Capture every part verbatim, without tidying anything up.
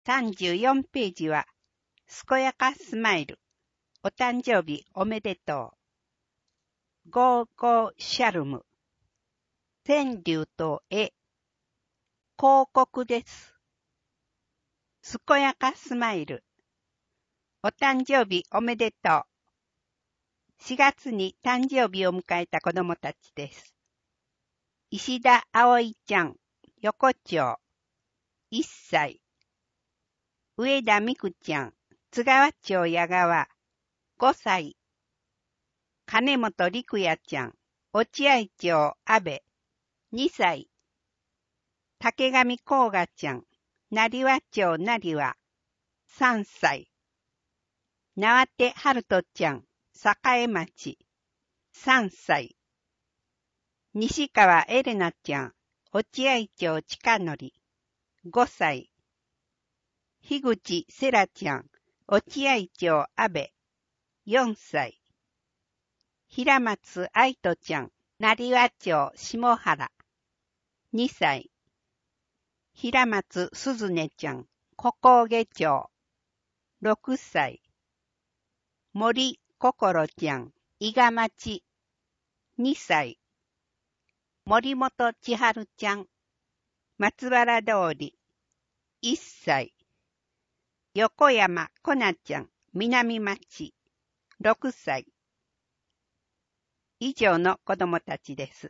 さんじゅうよんページは、健やかスマイル。お誕生日おめでとう。ゴーゴーシャルム。川柳と絵。広告です。健やかスマイル。お誕生日おめでとう。しがつに誕生日を迎えた子供たちです。石田葵ちゃん、横丁、いっさい。上田美久ちゃん、津川町矢川、ごさい。金本陸也ちゃん、落合町安部、にさい。竹上甲賀ちゃん、成和町成和、さんさい。縄手春人ちゃん、栄町、さんさい。西川エレナちゃん、落合町近則、ごさい。樋口セラちゃん、落合町安部、よんさい。平松愛人ちゃん、成和町下原、にさい。平松鈴音ちゃん、小峠町、ろくさい。森心ちゃん、伊賀町、にさい。森本千春ちゃん、松原通り、いっさい。横山こなちゃん、南町、ろくさい。以上の子供たちです。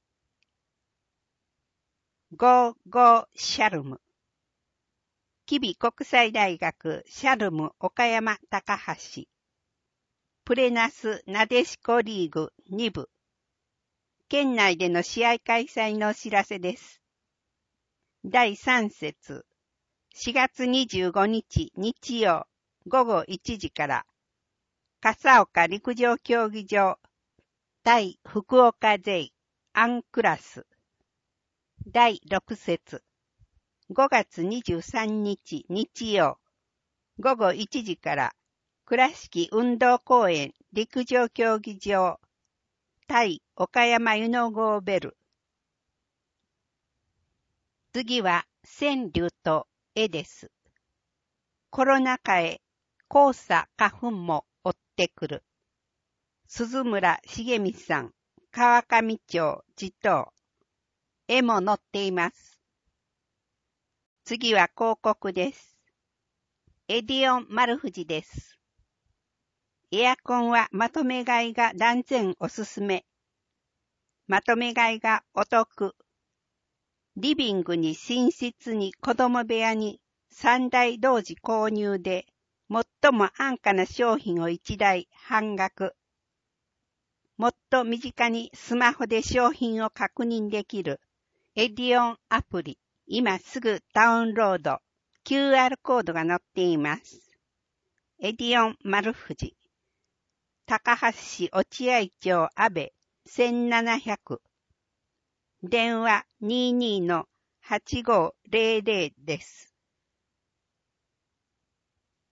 ゴーゴーシャルム。吉備国際大学シャルム岡山高橋。プレナスなでしこリーグに部。県内での試合開催のお知らせです。だいさん節。しがつにじゅうごにち日曜ごごいちじから、笠岡陸上競技場対福岡ゼイアンクラス。だいろく節。ごがつにじゅうさんにち日曜ごごいちじから、倉敷運動公園陸上競技場対岡山湯の郷ベル。次は川柳と絵です。コロナ禍へ黄砂花粉も追ってくる。鈴村茂美さん、川上町地頭。絵も載っています。次は広告です。エディオン丸藤です。エアコンはまとめ買いが断然おすすめ。まとめ買いがお得。リビングに寝室に子供部屋にさんだい同時購入で最も安価な商品をいちだい半額。もっと身近にスマホで商品を確認できるエディオンアプリ。今すぐダウンロード。キューアール コードが載っています。エディオン丸藤。高橋市落合町安部せんななひゃく。電話 にじゅうにのはちごーぜろぜろ です。